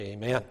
Amen.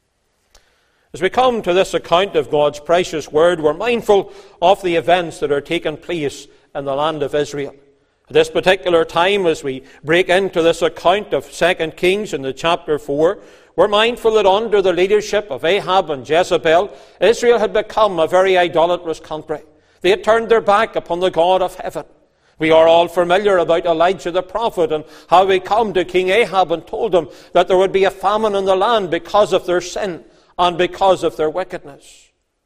As we come to this account of God's precious word, we're mindful of the events that are taking place in the land of Israel. At this particular time, as we break into this account of 2 Kings in the chapter 4, we're mindful that under the leadership of Ahab and Jezebel, Israel had become a very idolatrous country. They had turned their back upon the God of heaven. We are all familiar about Elijah the prophet and how he came to King Ahab and told him that there would be a famine in the land because of their sin and because of their wickedness.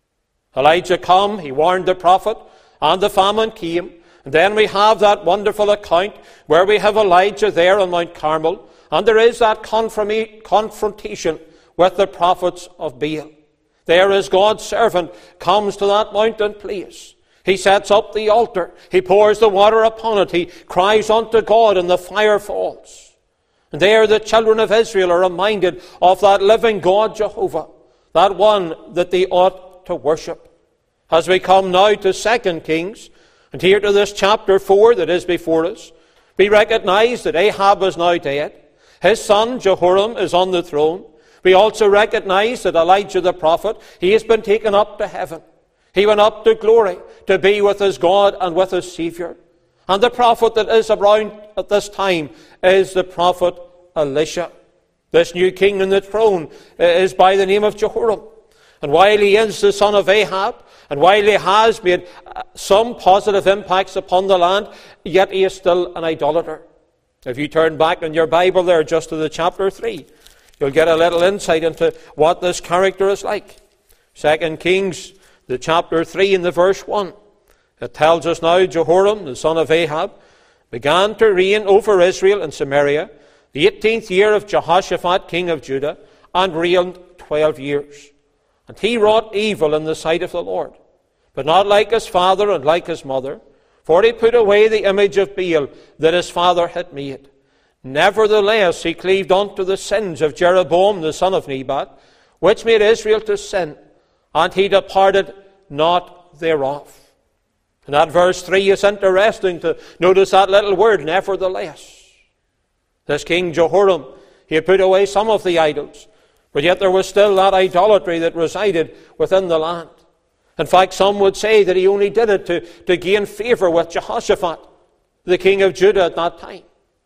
Elijah came, he warned the prophet, and the famine came. And then we have that wonderful account where we have Elijah there on Mount Carmel, and there is that confrontation with the prophets of Baal. There as God's servant comes to that mountain place. He sets up the altar. He pours the water upon it. He cries unto God, and the fire falls. And there the children of Israel are reminded of that living God, Jehovah, that one that they ought to worship. As we come now to 2 Kings, and here to this chapter 4 that is before us, we recognize that Ahab is now dead. His son Jehoram is on the throne. We also recognize that Elijah the prophet, he has been taken up to heaven. He went up to glory to be with his God and with his Savior. And the prophet that is around at this time is the prophet Elisha. This new king on the throne is by the name of Jehoram. And while he is the son of Ahab, and while he has made some positive impacts upon the land, yet he is still an idolater. If you turn back in your Bible there just to the chapter 3, you'll get a little insight into what this character is like. 2 Kings, the chapter 3 and the verse 1. It tells us now, Jehoram, the son of Ahab, began to reign over Israel and Samaria, the 18th year of Jehoshaphat, king of Judah, and reigned 12 years. And he wrought evil in the sight of the Lord, but not like his father and like his mother, for he put away the image of Baal that his father had made. Nevertheless, he cleaved unto the sins of Jeroboam the son of Nebat, which made Israel to sin, and he departed not thereof. And that verse 3 is interesting to notice that little word, nevertheless. This King Jehoram, he had put away some of the idols, but yet there was still that idolatry that resided within the land. In fact, some would say that he only did it to gain favour with Jehoshaphat, the king of Judah at that time.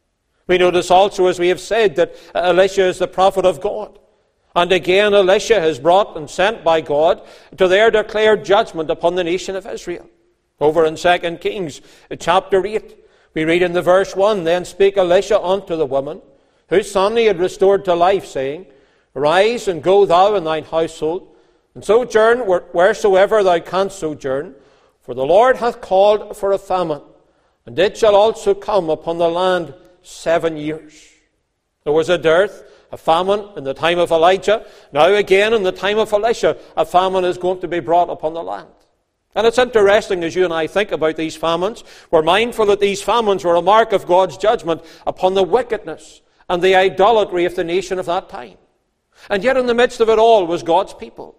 We notice also, as we have said, that Elisha is the prophet of God. And again, Elisha is brought and sent by God to there declare judgment upon the nation of Israel. Over in 2 Kings chapter 8, we read in the verse 1, Then spake Elisha unto the woman, whose son he had restored to life, saying, Arise and go thou and thine household, and sojourn wheresoever thou canst sojourn, for the Lord hath called for a famine, and it shall also come upon the land 7 years. There was a dearth, a famine in the time of Elijah. Now again in the time of Elisha, a famine is going to be brought upon the land. And it's interesting as you and I think about these famines, we're mindful that these famines were a mark of God's judgment upon the wickedness and the idolatry of the nation of that time. And yet in the midst of it all was God's people.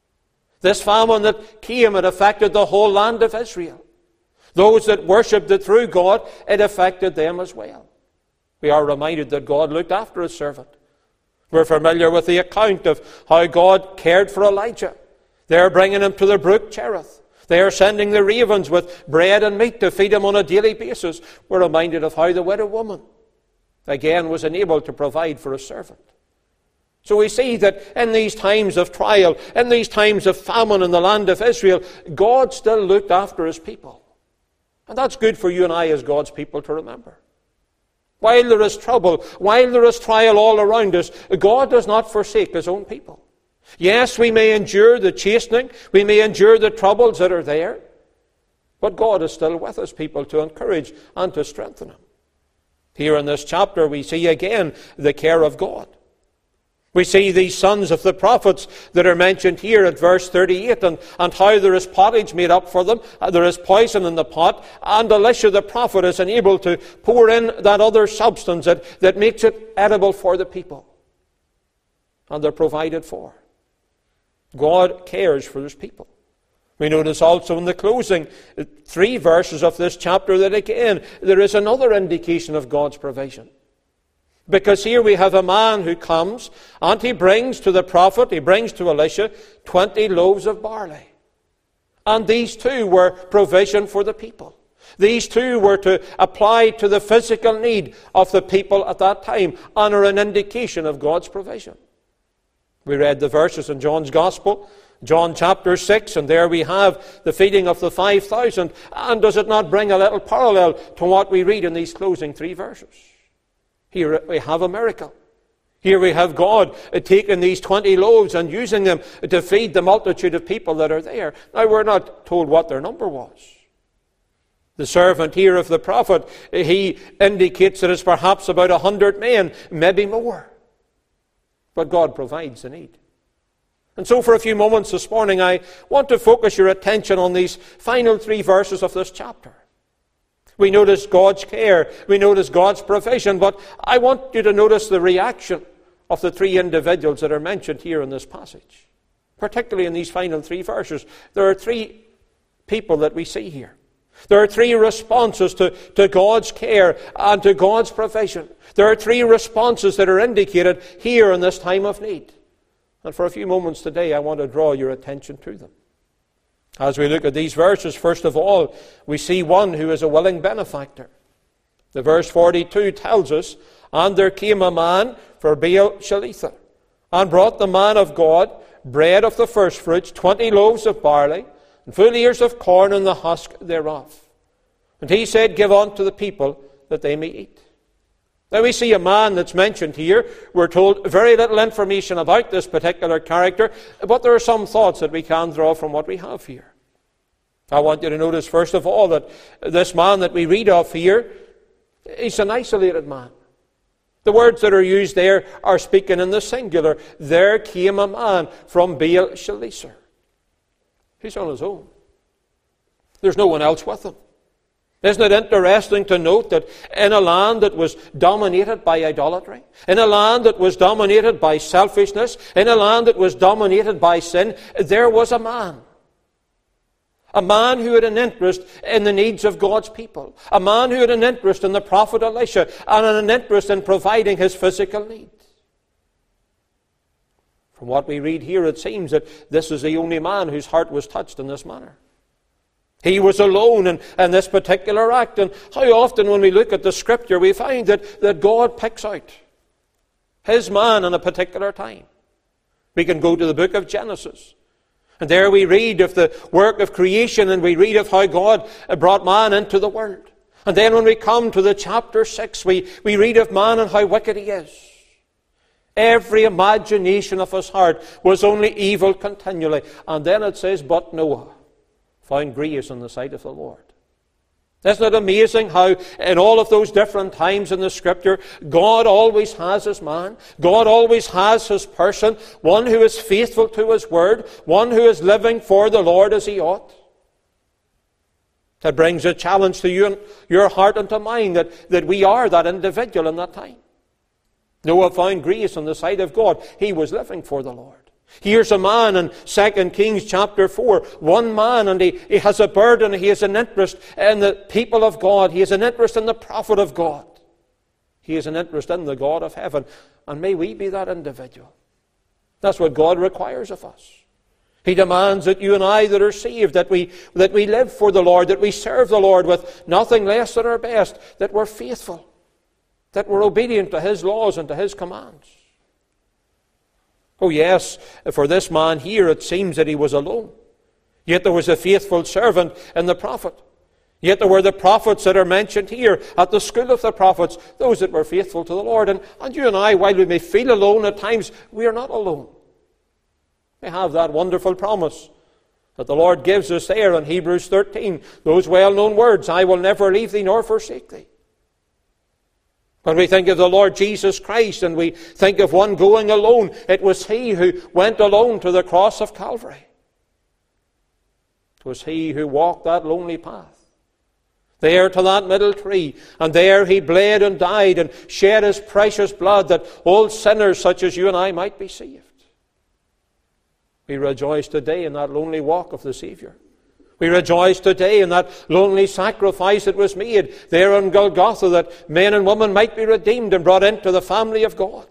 This famine that came, it affected the whole land of Israel. Those that worshipped it through God, it affected them as well. We are reminded that God looked after his servant. We're familiar with the account of how God cared for Elijah. They're bringing him to the brook Cherith. They are sending the ravens with bread and meat to feed him on a daily basis. We're reminded of how the widow woman, again, was enabled to provide for a servant. So we see that in these times of trial, in these times of famine in the land of Israel, God still looked after his people. And that's good for you and I as God's people to remember. While there is trouble, while there is trial all around us, God does not forsake his own people. Yes, we may endure the chastening, we may endure the troubles that are there, but God is still with his people to encourage and to strengthen them. Here in this chapter we see again the care of God. We see these sons of the prophets that are mentioned here at verse 38 and how there is pottage made up for them, there is poison in the pot, and Elisha the prophet is unable to pour in that other substance that makes it edible for the people. And they're provided for. God cares for his people. We notice also in the closing 3 verses of this chapter that again there is another indication of God's provision. Because here we have a man who comes and he brings to the prophet, he brings to Elisha 20 loaves of barley. And these too were provision for the people. These too were to apply to the physical need of the people at that time and are an indication of God's provision. We read the verses in John's Gospel, John chapter 6, and there we have the feeding of the 5,000. And does it not bring a little parallel to what we read in these closing 3 verses? Here we have a miracle. Here we have God taking these 20 loaves and using them to feed the multitude of people that are there. Now, we're not told what their number was. The servant here of the prophet, he indicates that it's perhaps about 100 men, maybe more. But God provides the need. And so for a few moments this morning, I want to focus your attention on these final 3 verses of this chapter. We notice God's care, we notice God's provision, but I want you to notice the reaction of the 3 individuals that are mentioned here in this passage. Particularly in these final 3 verses. There are 3 people that we see here. There are 3 responses to God's care and to God's provision. There are 3 responses that are indicated here in this time of need. And for a few moments today, I want to draw your attention to them. As we look at these verses, first of all, we see one who is a willing benefactor. The verse 42 tells us, "And there came a man for Baal-Shalitha, and brought the man of God bread of the firstfruits, 20 loaves of barley, and full ears of corn and the husk thereof. And he said, Give unto the people that they may eat." Now we see a man that's mentioned here. We're told very little information about this particular character, but there are some thoughts that we can draw from what we have here. I want you to notice, first of all, that this man that we read of here, he's an isolated man. The words that are used there are speaking in the singular. There came a man from Baal-Shalisha. He's on his own. There's no one else with him. Isn't it interesting to note that in a land that was dominated by idolatry, in a land that was dominated by selfishness, in a land that was dominated by sin, there was a man. A man who had an interest in the needs of God's people. A man who had an interest in the prophet Elisha and an interest in providing his physical needs. From what we read here, it seems that this is the only man whose heart was touched in this manner. He was alone in this particular act. And how often when we look at the Scripture, we find that God picks out His man in a particular time. We can go to the book of Genesis. And there we read of the work of creation, and we read of how God brought man into the world. And then when we come to the chapter 6, we read of man and how wicked he is. Every imagination of his heart was only evil continually. And then it says, but Noah found grace in the sight of the Lord. Isn't it amazing how in all of those different times in the Scripture, God always has His man, God always has His person, one who is faithful to His word, one who is living for the Lord as he ought. That brings a challenge to you and your heart and to mine that we are that individual in that time. Noah found grace in the sight of God. He was living for the Lord. Here's a man in 2 Kings chapter 4, one man, and he has a burden, he has an interest in the people of God, he has an interest in the prophet of God. He has an interest in the God of heaven. And may we be that individual. That's what God requires of us. He demands that you and I that are saved, that we live for the Lord, that we serve the Lord with nothing less than our best, that we're faithful, that we're obedient to His laws and to His commands. Oh yes, for this man here it seems that he was alone. Yet there was a faithful servant in the prophet. Yet there were the prophets that are mentioned here at the school of the prophets, those that were faithful to the Lord. And you and I, while we may feel alone at times, we are not alone. We have that wonderful promise that the Lord gives us there in Hebrews 13. Those well-known words, I will never leave thee nor forsake thee. When we think of the Lord Jesus Christ and we think of one going alone, it was He who went alone to the cross of Calvary. It was He who walked that lonely path. There to that middle tree, and there He bled and died and shed His precious blood that all sinners such as you and I might be saved. We rejoice today in that lonely walk of the Savior. We rejoice today in that lonely sacrifice that was made there on Golgotha, that men and women might be redeemed and brought into the family of God.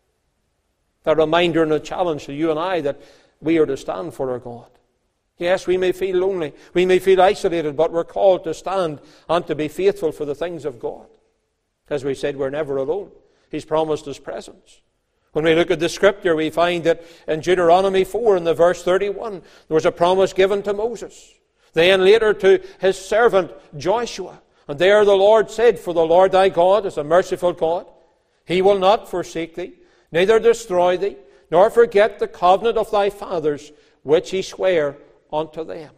A reminder and a challenge to you and I that we are to stand for our God. Yes, we may feel lonely, we may feel isolated, but we're called to stand and to be faithful for the things of God. As we said, we're never alone. He's promised His presence. When we look at the Scripture, we find that in Deuteronomy 4, in the verse 31, there was a promise given to Moses. Then later to his servant Joshua. And there the Lord said, "For the Lord thy God is a merciful God. He will not forsake thee, neither destroy thee, nor forget the covenant of thy fathers, which He sware unto them."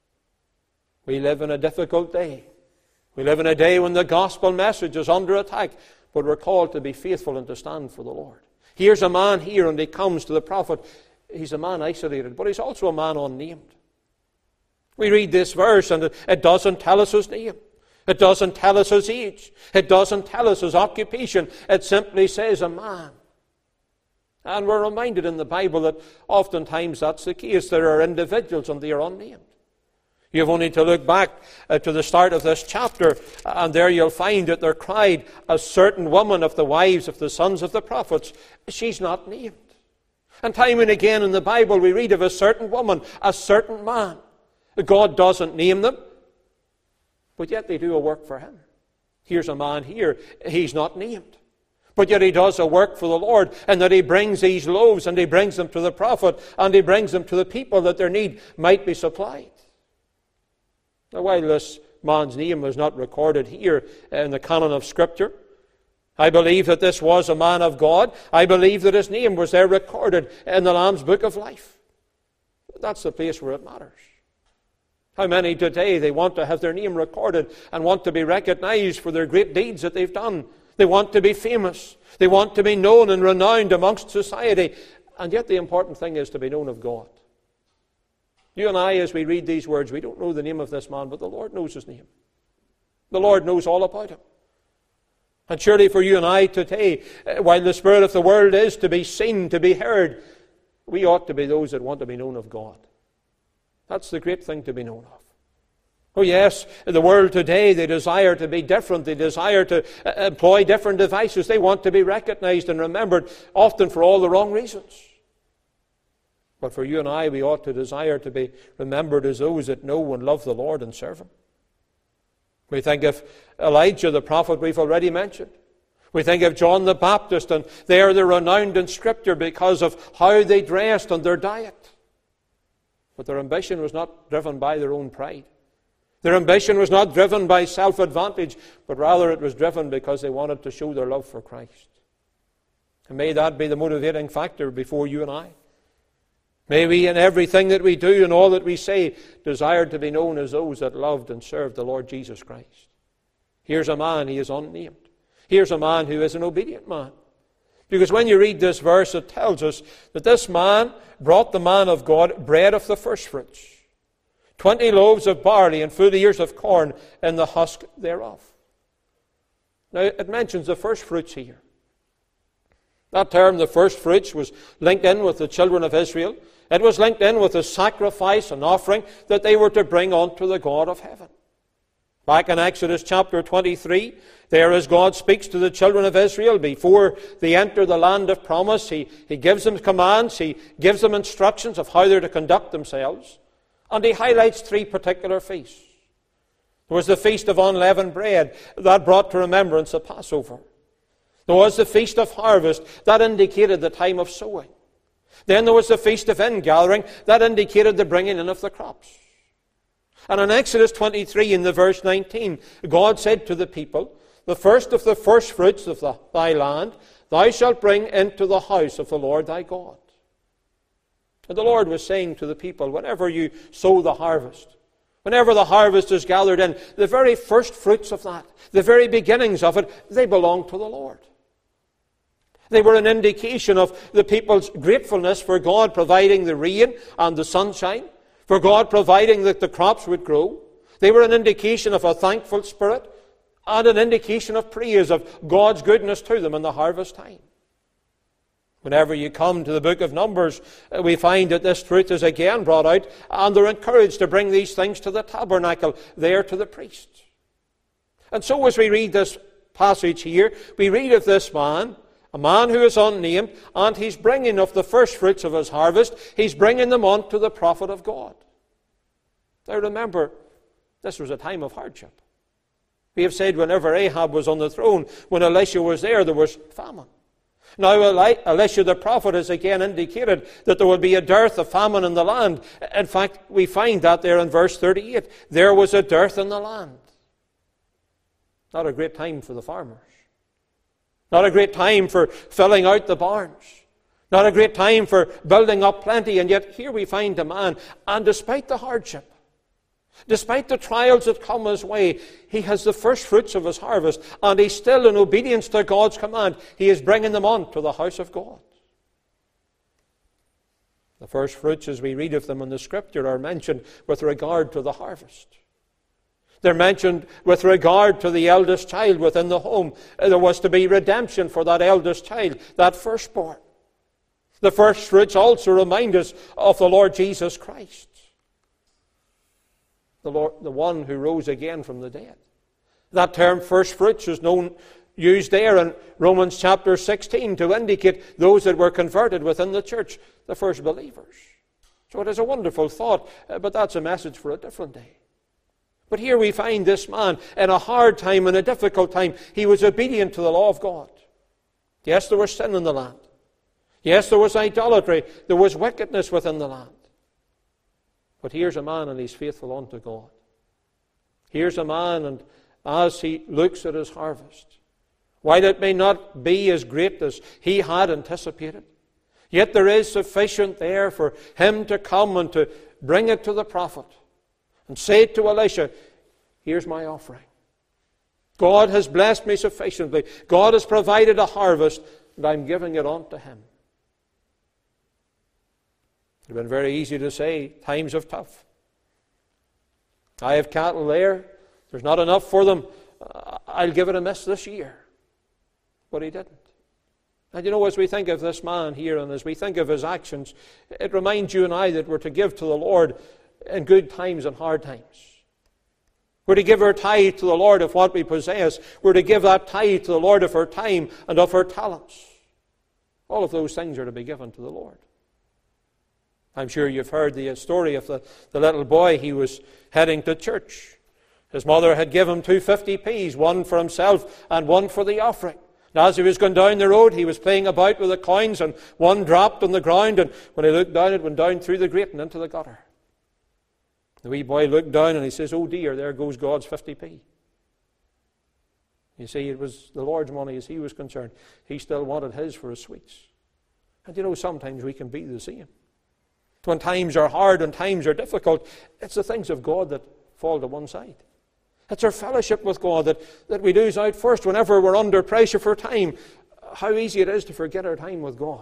We live in a difficult day. We live in a day when the gospel message is under attack, but we're called to be faithful and to stand for the Lord. Here's a man here, and he comes to the prophet. He's a man isolated, but he's also a man unnamed. We read this verse, and it doesn't tell us his name. It doesn't tell us his age. It doesn't tell us his occupation. It simply says a man. And we're reminded in the Bible that oftentimes that's the case. There are individuals and they are unnamed. You have only to look back to the start of this chapter, and there you'll find that there cried a certain woman of the wives of the sons of the prophets. She's not named. And time and again in the Bible we read of a certain woman, a certain man. God doesn't name them, but yet they do a work for Him. Here's a man here, he's not named. But yet he does a work for the Lord, and that he brings these loaves, and he brings them to the prophet, and he brings them to the people that their need might be supplied. Now, while this man's name was not recorded here in the canon of Scripture, I believe that this was a man of God. I believe that his name was there recorded in the Lamb's Book of Life. That's the place where it matters. How many today, they want to have their name recorded and want to be recognized for their great deeds that they've done. They want to be famous. They want to be known and renowned amongst society. And yet the important thing is to be known of God. You and I, as we read these words, we don't know the name of this man, but the Lord knows his name. The Lord knows all about him. And surely for you and I today, while the spirit of the world is to be seen, to be heard, we ought to be those that want to be known of God. That's the great thing to be known of. Oh yes, the world today, they desire to be different. They desire to employ different devices. They want to be recognized and remembered, often for all the wrong reasons. But for you and I, we ought to desire to be remembered as those that know and love the Lord and serve Him. We think of Elijah, the prophet we've already mentioned. We think of John the Baptist, and they are renowned in Scripture because of how they dressed and their diet. But their ambition was not driven by their own pride. Their ambition was not driven by self-advantage, but rather it was driven because they wanted to show their love for Christ. And may that be the motivating factor before you and I. May we, in everything that we do and all that we say, desire to be known as those that loved and served the Lord Jesus Christ. Here's a man, he is unnamed. Here's a man who is an obedient man. Because when you read this verse, it tells us that this man brought the man of God bread of the firstfruits, 20 loaves of barley and full ears of corn in the husk thereof. Now, it mentions the firstfruits here. That term, the firstfruits, was linked in with the children of Israel. It was linked in with the sacrifice and offering that they were to bring unto the God of heaven. Back in Exodus chapter 23, there as God speaks to the children of Israel before they enter the land of promise, He gives them commands, He gives them instructions of how they're to conduct themselves. And He highlights 3 particular feasts. There was the Feast of Unleavened Bread, that brought to remembrance the Passover. There was the Feast of Harvest, that indicated the time of sowing. Then there was the Feast of Ingathering, that indicated the bringing in of the crops. And in Exodus 23, in the verse 19, God said to the people, "The first of the firstfruits of thy land thou shalt bring into the house of the Lord thy God." And the Lord was saying to the people, whenever you sow the harvest, whenever the harvest is gathered in, the very first fruits of that, the very beginnings of it, they belong to the Lord. They were an indication of the people's gratefulness for God providing the rain and the sunshine, for God providing that the crops would grow. They were an indication of a thankful spirit and an indication of praise of God's goodness to them in the harvest time. Whenever you come to the book of Numbers, we find that this truth is again brought out, and they're encouraged to bring these things to the tabernacle, there to the priest. And so as we read this passage here, we read of this man, a man who is unnamed, and he's bringing of the first fruits of his harvest, he's bringing them on to the prophet of God. Now remember, this was a time of hardship. We have said whenever Ahab was on the throne, when Elisha was there was famine. Now Elisha the prophet has again indicated that there will be a dearth of famine in the land. In fact, we find that there in verse 38. There was a dearth in the land. Not a great time for the farmers. Not a great time for filling out the barns. Not a great time for building up plenty. And yet here we find a man, and despite the hardship, despite the trials that come his way, he has the first fruits of his harvest, and he's still, in obedience to God's command, he is bringing them on to the house of God. The first fruits, as we read of them in the Scripture, are mentioned with regard to the harvest. They're mentioned with regard to the eldest child within the home. There was to be redemption for that eldest child, that firstborn. The first fruits also remind us of the Lord Jesus Christ, the one who rose again from the dead. That term first fruits is used there in Romans chapter 16 to indicate those that were converted within the church, the first believers. So it is a wonderful thought, but that's a message for a different day. But here we find this man in a hard time, in a difficult time. He was obedient to the law of God. Yes, there was sin in the land. Yes, there was idolatry. There was wickedness within the land. But here's a man, and he's faithful unto God. Here's a man, and as he looks at his harvest, while it may not be as great as he had anticipated, yet there is sufficient there for him to come and to bring it to the prophet and say to Elisha, here's my offering. God has blessed me sufficiently. God has provided a harvest, and I'm giving it on to him. It would have been very easy to say, times of tough. I have cattle there. There's not enough for them. I'll give it a miss this year. But he didn't. And you know, as we think of this man here, and as we think of his actions, it reminds you and I that we're to give to the Lord in good times and hard times. We're to give our tithe to the Lord of what we possess. We're to give that tithe to the Lord of our time and of our talents. All of those things are to be given to the Lord. I'm sure you've heard the story of the little boy. He was heading to church. His mother had given him 2 50p's, one for himself and one for the offering. And as he was going down the road, he was playing about with the coins, and one dropped on the ground, and when he looked down, it went down through the grate and into the gutter. The wee boy looked down and he says, oh dear, there goes God's 50p. You see, it was the Lord's money as he was concerned. He still wanted his for his sweets. And you know, sometimes we can be the same. When times are hard and times are difficult, it's the things of God that fall to one side. It's our fellowship with God that we lose out first whenever we're under pressure for time. How easy it is to forget our time with God.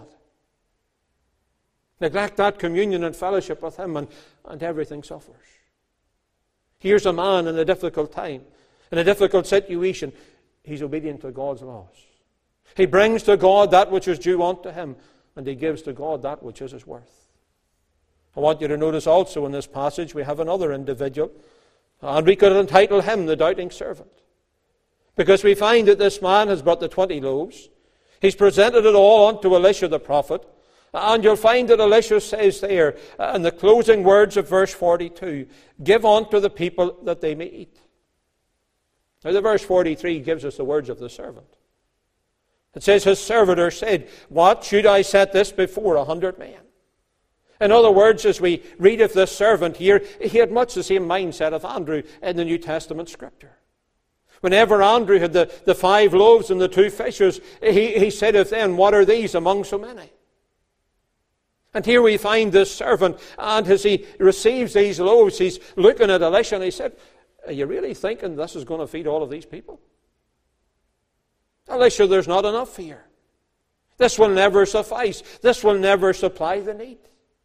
Neglect that communion and fellowship with him, and everything suffers. Here's a man in a difficult time, in a difficult situation. He's obedient to God's laws. He brings to God that which is due unto him, and he gives to God that which is his worth. I want you to notice also in this passage we have another individual, and we could entitle him the doubting servant. Because we find that this man has brought the 20 loaves. He's presented it all unto Elisha the prophet. And you'll find that Elisha says there, in the closing words of verse 42, give unto the people that they may eat. Now the verse 43 gives us the words of the servant. It says, his servitor said, what, should I set this before 100 men? In other words, as we read of this servant here, he had much the same mindset of Andrew in the New Testament Scripture. Whenever Andrew had the 5 loaves and the 2 fishes, he said of them, what are these among so many? And here we find this servant, and as he receives these loaves, he's looking at Elisha, and he said, are you really thinking this is going to feed all of these people? Elisha, there's not enough here. This will never suffice. This will never supply the need.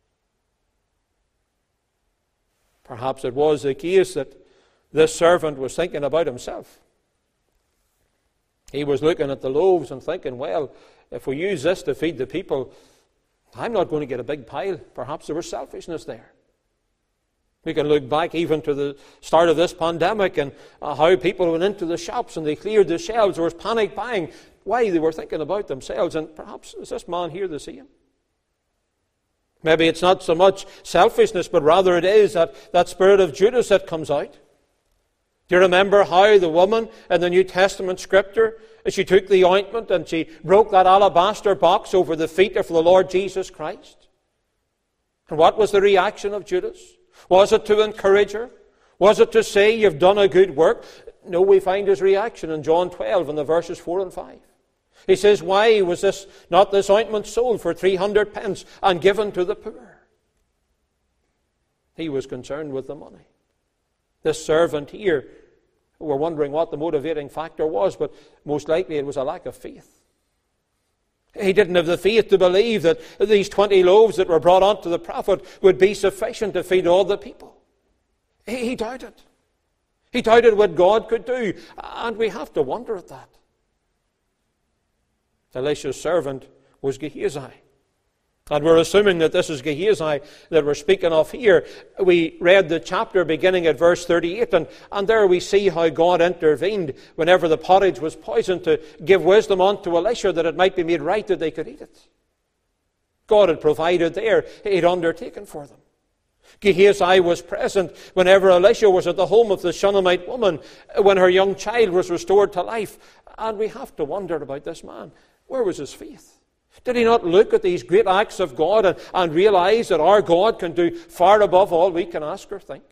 Perhaps it was the case that this servant was thinking about himself. He was looking at the loaves and thinking, well, if we use this to feed the people, I'm not going to get a big pile. Perhaps there was selfishness there. We can look back even to the start of this pandemic and how people went into the shops and they cleared the shelves. There was panic buying. Why? They were thinking about themselves. And perhaps, is this man here the same? Maybe it's not so much selfishness, but rather it is that spirit of Judas that comes out. Do you remember how the woman in the New Testament scripture, she took the ointment and she broke that alabaster box over the feet of the Lord Jesus Christ? And what was the reaction of Judas? Was it to encourage her? Was it to say, you've done a good work? No, we find his reaction in John 12 in the verses 4 and 5. He says, why was this ointment sold for 300 pence and given to the poor? He was concerned with the money. This servant here, we're wondering what the motivating factor was, but most likely it was a lack of faith. He didn't have the faith to believe that these 20 loaves that were brought onto the prophet would be sufficient to feed all the people. He doubted. He doubted what God could do, and we have to wonder at that. Elisha's servant was Gehazi. And we're assuming that this is Gehazi that we're speaking of here. We read the chapter beginning at verse 38, and there we see how God intervened whenever the pottage was poisoned to give wisdom unto Elisha that it might be made right that they could eat it. God had provided there. He had undertaken for them. Gehazi was present whenever Elisha was at the home of the Shunammite woman when her young child was restored to life. And we have to wonder about this man. Where was his faith? Did he not look at these great acts of God and realize that our God can do far above all we can ask or think?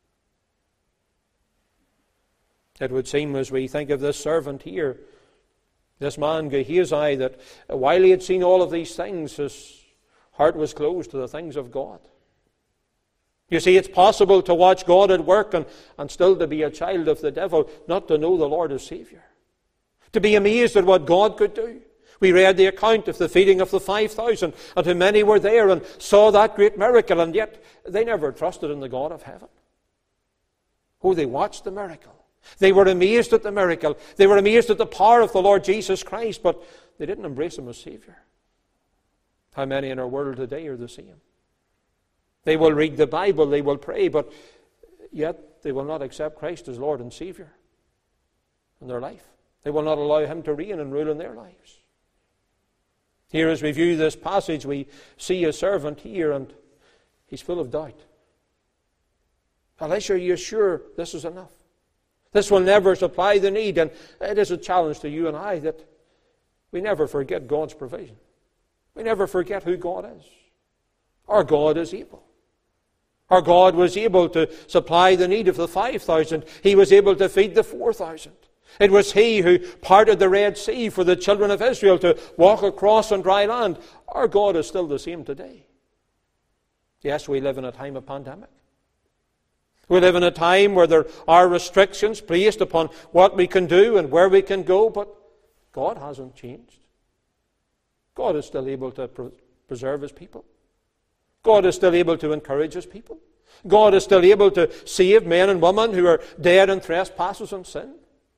It would seem, as we think of this servant here, this man Gehazi, that while he had seen all of these things, his heart was closed to the things of God. You see, it's possible to watch God at work and still to be a child of the devil, not to know the Lord as Savior. To be amazed at what God could do. We read the account of the feeding of the 5,000, and how many were there and saw that great miracle, and yet they never trusted in the God of heaven. Oh, they watched the miracle. They were amazed at the miracle. They were amazed at the power of the Lord Jesus Christ, but they didn't embrace Him as Savior. How many in our world today are the same? They will read the Bible, they will pray, but yet they will not accept Christ as Lord and Savior in their life. They will not allow Him to reign and rule in their lives. Here, as we view this passage, we see a servant here, and he's full of doubt. Elisha, are you sure this is enough? This will never supply the need, and it is a challenge to you and I that we never forget God's provision. We never forget who God is. Our God is able. Our God was able to supply the need of the 5,000. He was able to feed the 4,000. It was He who parted the Red Sea for the children of Israel to walk across on dry land. Our God is still the same today. Yes, we live in a time of pandemic. We live in a time where there are restrictions placed upon what we can do and where we can go, but God hasn't changed. God is still able to preserve His people. God is still able to encourage His people. God is still able to save men and women who are dead in trespasses and sin.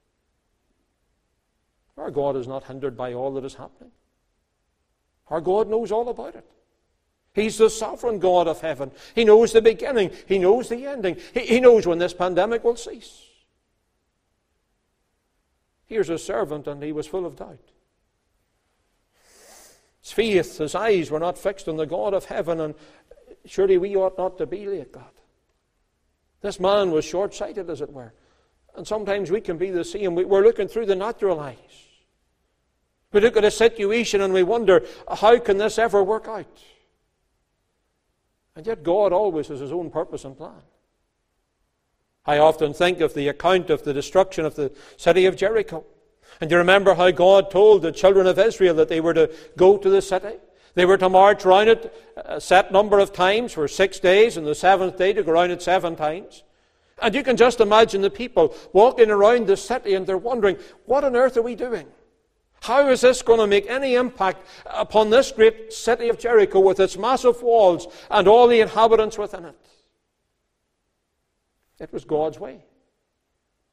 Our God is not hindered by all that is happening. Our God knows all about it. He's the sovereign God of heaven. He knows the beginning. He knows the ending. He knows when this pandemic will cease. Here's a servant, and he was full of doubt. His faith, his eyes were not fixed on the God of heaven, and surely we ought not to be like that. This man was short-sighted, as it were. And sometimes we can be the same. We're looking through the natural eyes. We look at a situation and we wonder, how can this ever work out? And yet God always has His own purpose and plan. I often think of the account of the destruction of the city of Jericho. And you remember how God told the children of Israel that they were to go to the city. They were to march around it a set number of times for 6 days, and the seventh day to go around it 7 times. And you can just imagine the people walking around the city and they're wondering, what on earth are we doing? How is this going to make any impact upon this great city of Jericho with its massive walls and all the inhabitants within it? It was God's way.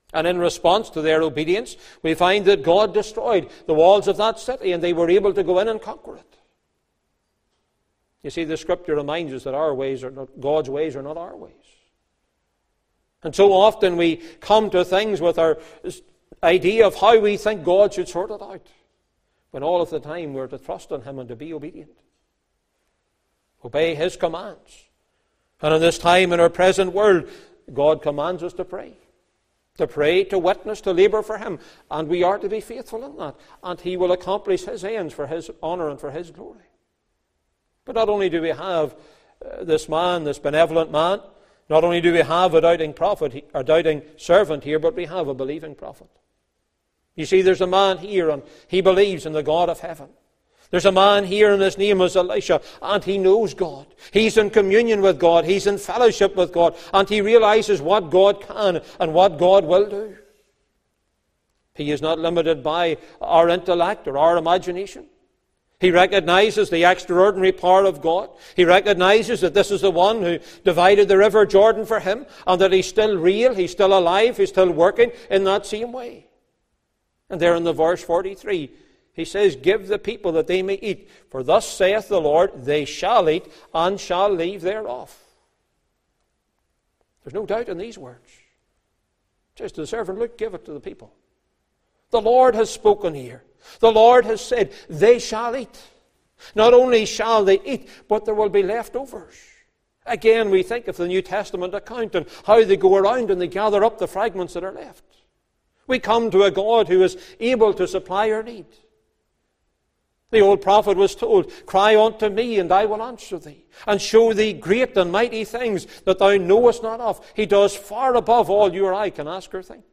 And in response to their obedience, we find that God destroyed the walls of that city and they were able to go in and conquer it. You see, the Scripture reminds us that God's ways are not our ways. And so often we come to things with our idea of how we think God should sort it out, when all of the time we're to trust in Him and to be obedient. Obey His commands. And in this time, in our present world, God commands us to pray, to witness, to labour for Him. And we are to be faithful in that. And He will accomplish His ends for His honour and for His glory. But not only do we have this man, this benevolent man, not only do we have a doubting prophet, or doubting servant here, but we have a believing prophet. You see, there's a man here and he believes in the God of heaven. There's a man here and his name is Elisha, and he knows God. He's in communion with God. He's in fellowship with God. And he realizes what God can and what God will do. He is not limited by our intellect or our imagination. He recognizes the extraordinary power of God. He recognizes that this is the one who divided the river Jordan for him, and that He's still real, He's still alive, He's still working in that same way. And there in the verse 43, He says, "Give the people that they may eat, for thus saith the Lord, they shall eat and shall leave thereof." There's no doubt in these words. Just the servant, look, give it to the people. The Lord has spoken here. The Lord has said, they shall eat. Not only shall they eat, but there will be leftovers. Again, we think of the New Testament account and how they go around and they gather up the fragments that are left. We come to a God who is able to supply our need. The old prophet was told, "Cry unto me, and I will answer thee, and show thee great and mighty things that thou knowest not of." He does far above all you or I can ask or think.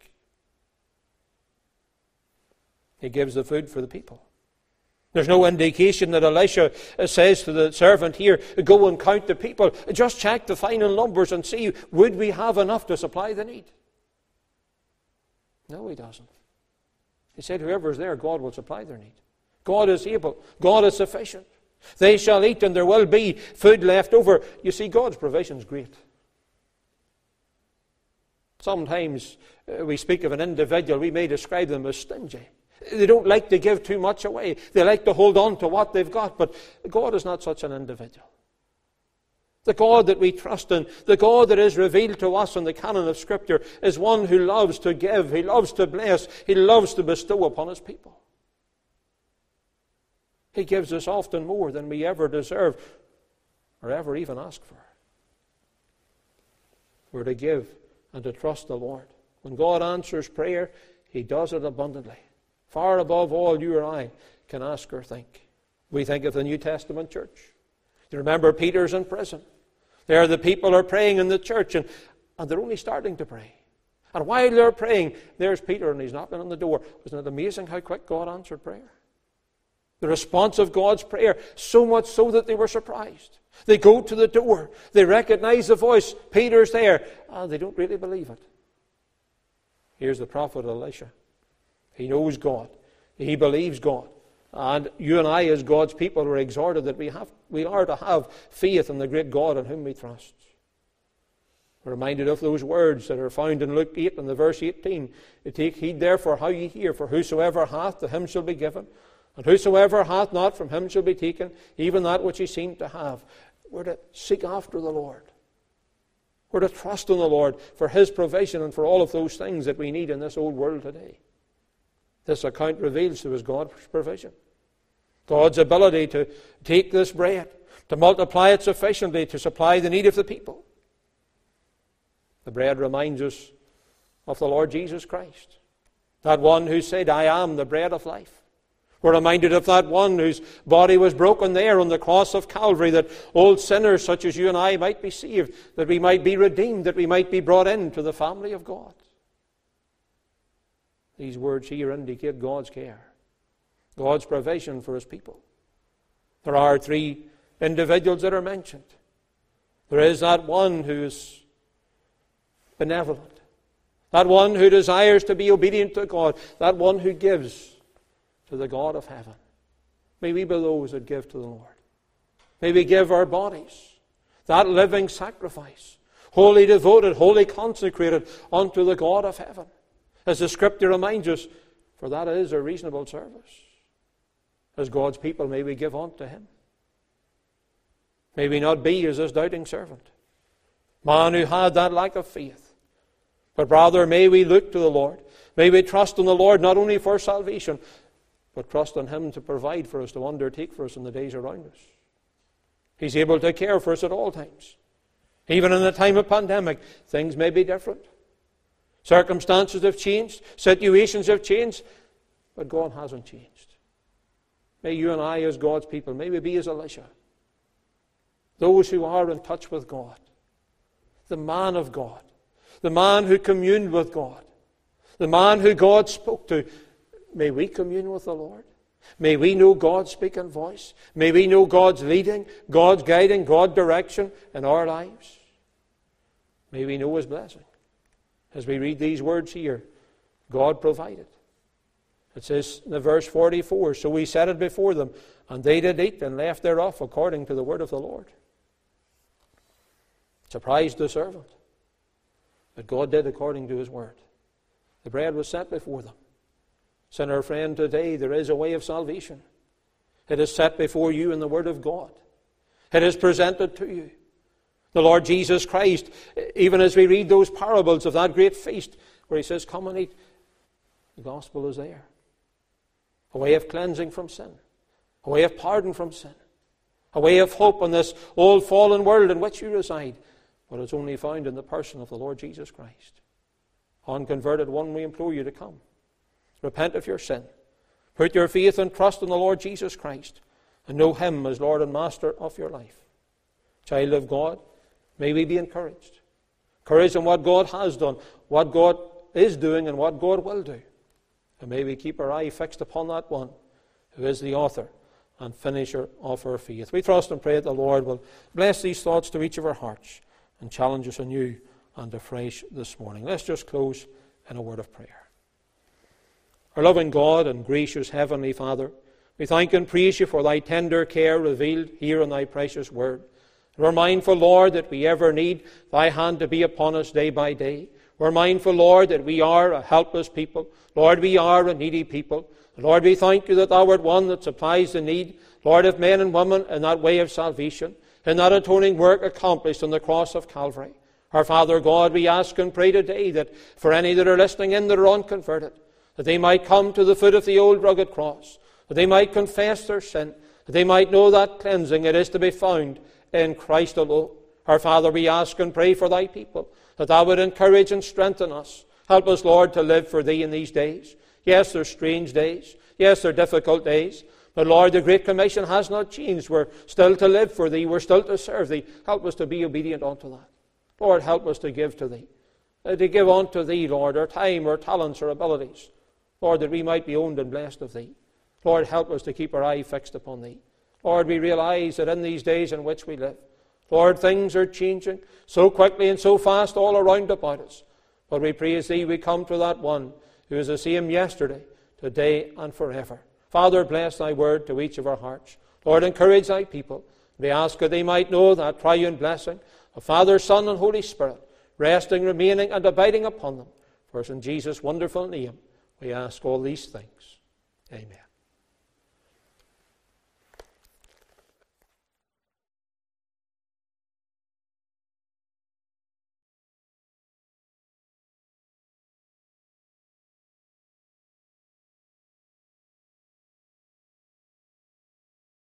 He gives the food for the people. There's no indication that Elisha says to the servant here, "Go and count the people. Just check the final numbers and see, would we have enough to supply the need?" No, he doesn't. He said, whoever is there, God will supply their need. God is able. God is sufficient. They shall eat and there will be food left over. You see, God's provision is great. Sometimes we speak of an individual, we may describe them as stingy. They don't like to give too much away. They like to hold on to what they've got. But God is not such an individual. The God that we trust in, the God that is revealed to us in the canon of Scripture, is one who loves to give, He loves to bless, He loves to bestow upon His people. He gives us often more than we ever deserve or ever even ask for. We're to give and to trust the Lord. When God answers prayer, He does it abundantly, far above all you or I can ask or think. We think of the New Testament church. You remember Peter's in prison. There the people are praying in the church, and they're only starting to pray. And while they're praying, there's Peter, and he's knocking on the door. Isn't it amazing how quick God answered prayer? The response of God's prayer, so much so that they were surprised. They go to the door. They recognize the voice. Peter's there. And they don't really believe it. Here's the prophet Elisha. He knows God. He believes God. And you and I, as God's people, are exhorted that we are to have faith in the great God in whom we trust. We're reminded of those words that are found in Luke 8 and the verse 18. "Take heed therefore how ye hear, for whosoever hath, to him shall be given. And whosoever hath not, from him shall be taken, even that which he seemed to have." We're to seek after the Lord. We're to trust in the Lord for His provision and for all of those things that we need in this old world today. This account reveals to us God's provision. God's ability to take this bread, to multiply it sufficiently to supply the need of the people. The bread reminds us of the Lord Jesus Christ, that one who said, "I am the bread of life." We're reminded of that one whose body was broken there on the cross of Calvary, that old sinners such as you and I might be saved, that we might be redeemed, that we might be brought into the family of God. These words here indicate God's care, God's provision for His people. There are three individuals that are mentioned. There is that one who is benevolent, that one who desires to be obedient to God, that one who gives to the God of heaven. May we be those that give to the Lord. May we give our bodies, that living sacrifice, wholly devoted, wholly consecrated unto the God of heaven. As the Scripture reminds us, for that is a reasonable service. As God's people, may we give unto Him. May we not be as this doubting servant, man who had that lack of faith. But rather, may we look to the Lord. May we trust in the Lord not only for salvation, but trust in Him to provide for us, to undertake for us in the days around us. He's able to care for us at all times. Even in the time of pandemic, things may be different. Circumstances have changed, situations have changed, but God hasn't changed. May you and I, as God's people, may we be as Elisha. Those who are in touch with God, the man of God, the man who communed with God, the man who God spoke to. May we commune with the Lord. May we know God's speaking voice. May we know God's leading, God's guiding, God's direction in our lives. May we know His blessing. As we read these words here, God provided. It says in the verse 44, so we set it before them, and they did eat and left thereof according to the word of the Lord. Surprised the servant. But God did according to His word. The bread was set before them. Sinner friend, today there is a way of salvation. It is set before you in the Word of God. It is presented to you. The Lord Jesus Christ, even as we read those parables of that great feast where He says, come and eat, the gospel is there. A way of cleansing from sin. A way of pardon from sin. A way of hope in this old fallen world in which you reside. But it's only found in the person of the Lord Jesus Christ. Unconverted one, we implore you to come. Repent of your sin. Put your faith and trust in the Lord Jesus Christ and know Him as Lord and Master of your life. Child of God, may we be encouraged. Encouraged in what God has done, what God is doing, and what God will do. And may we keep our eye fixed upon that one who is the author and finisher of our faith. We trust and pray that the Lord will bless these thoughts to each of our hearts and challenge us anew and afresh this morning. Let's just close in a word of prayer. Our loving God and gracious Heavenly Father, we thank and praise You for Thy tender care revealed here in Thy precious word. And we're mindful, Lord, that we ever need Thy hand to be upon us day by day. We're mindful, Lord, that we are a helpless people. Lord, we are a needy people. And Lord, we thank You that Thou art one that supplies the need, Lord, of men and women in that way of salvation, in that atoning work accomplished on the cross of Calvary. Our Father God, we ask and pray today that for any that are listening in that are unconverted, that they might come to the foot of the old rugged cross, that they might confess their sin, that they might know that cleansing it is to be found in Christ alone. Our Father, we ask and pray for Thy people, that Thou would encourage and strengthen us. Help us, Lord, to live for Thee in these days. Yes, they're strange days. Yes, they're difficult days. But Lord, the Great Commission has not changed. We're still to live for Thee. We're still to serve Thee. Help us to be obedient unto that. Lord, help us to give to Thee. To give unto Thee, Lord, our time, our talents, our abilities. Lord, that we might be owned and blessed of Thee. Lord, help us to keep our eye fixed upon Thee. Lord, we realize that in these days in which we live, Lord, things are changing so quickly and so fast all around about us. But we praise Thee, we come to that one who is the same yesterday, today, and forever. Father, bless Thy word to each of our hearts. Lord, encourage Thy people. We ask that they might know that triune blessing of Father, Son, and Holy Spirit, resting, remaining, and abiding upon them. For it's in Jesus' wonderful name we ask all these things. Amen.